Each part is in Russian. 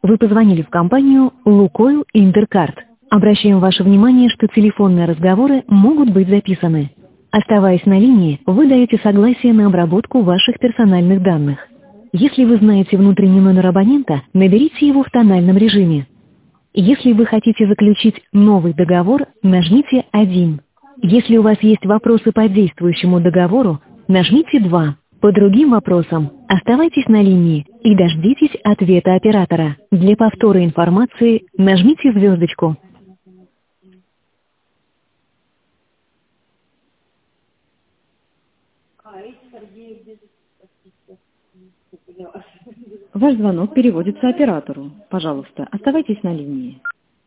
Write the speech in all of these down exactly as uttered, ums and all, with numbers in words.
Вы позвонили в компанию «Лукойл Интеркард». Обращаем ваше внимание, что телефонные разговоры могут быть записаны. Оставаясь на линии, вы даете согласие на обработку ваших персональных данных. Если вы знаете внутренний номер абонента, наберите его в тональном режиме. Если вы хотите заключить новый договор, нажмите один. Если у вас есть вопросы по действующему договору, нажмите два. По другим вопросам оставайтесь на линии и дождитесь ответа оператора. Для повтора информации нажмите звездочку. Ваш звонок переводится оператору. Пожалуйста, оставайтесь на линии.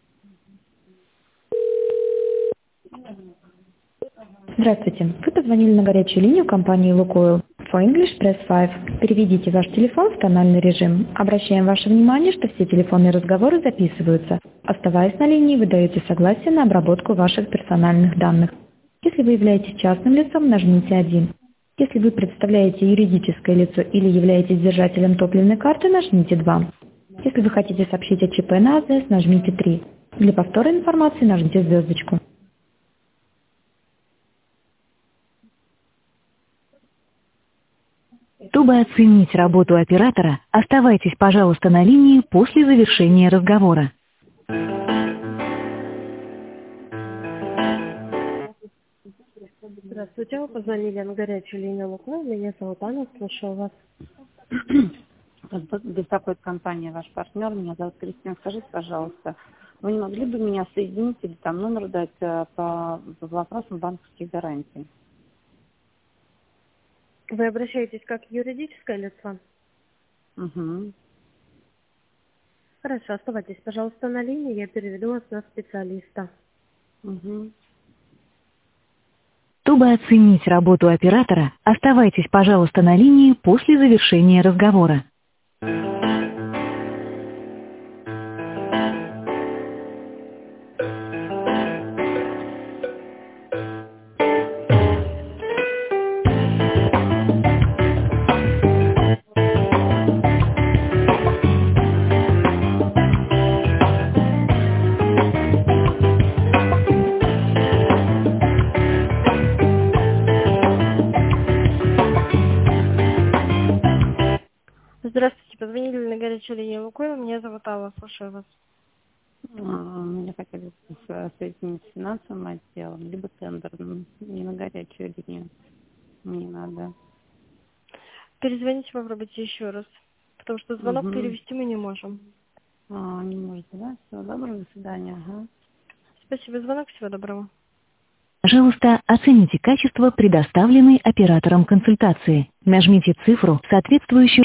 Здравствуйте. Вы позвонили на горячую линию компании «Лукойл». For English, press five. Переведите ваш телефон в тональный режим. Обращаем ваше внимание, что все телефонные разговоры записываются. Оставаясь на линии, вы даете согласие на обработку ваших персональных данных. Если вы являетесь частным лицом, нажмите один. Если вы представляете юридическое лицо или являетесь держателем топливной карты, нажмите два. Если вы хотите сообщить о ЧП на АЗС, нажмите три. Для повтора информации нажмите звездочку. Чтобы оценить работу оператора, оставайтесь, пожалуйста, на линии после завершения разговора. Здравствуйте, вы позвонили на горячую линию «Лукойл». Меня зовут Анна, слушаю вас. Вас беспокоит компания «Ваш партнер». Меня зовут Кристина. Скажите, пожалуйста, вы не могли бы меня соединить или там номер дать э, по, по вопросам банковских гарантий? Вы обращаетесь как юридическое лицо? Угу. Хорошо, оставайтесь, пожалуйста, на линии, я переведу вас на специалиста. Угу. Чтобы оценить работу оператора, оставайтесь, пожалуйста, на линии после завершения разговора. Здравствуйте, позвонили на горячую линию «Лукойл». Меня зовут Алла, слушаю вас. Меня хотели с- соединить с финансовым отделом, либо тендерным, не на горячую линию. Мне надо. Перезвоните, попробуйте еще раз, потому что звонок Угу. перевести мы не можем. А, не можете, да? Всего доброго, до свидания. Ага. Спасибо, звонок, всего доброго. Пожалуйста, оцените качество предоставленной оператором консультации. Нажмите цифру, соответствующую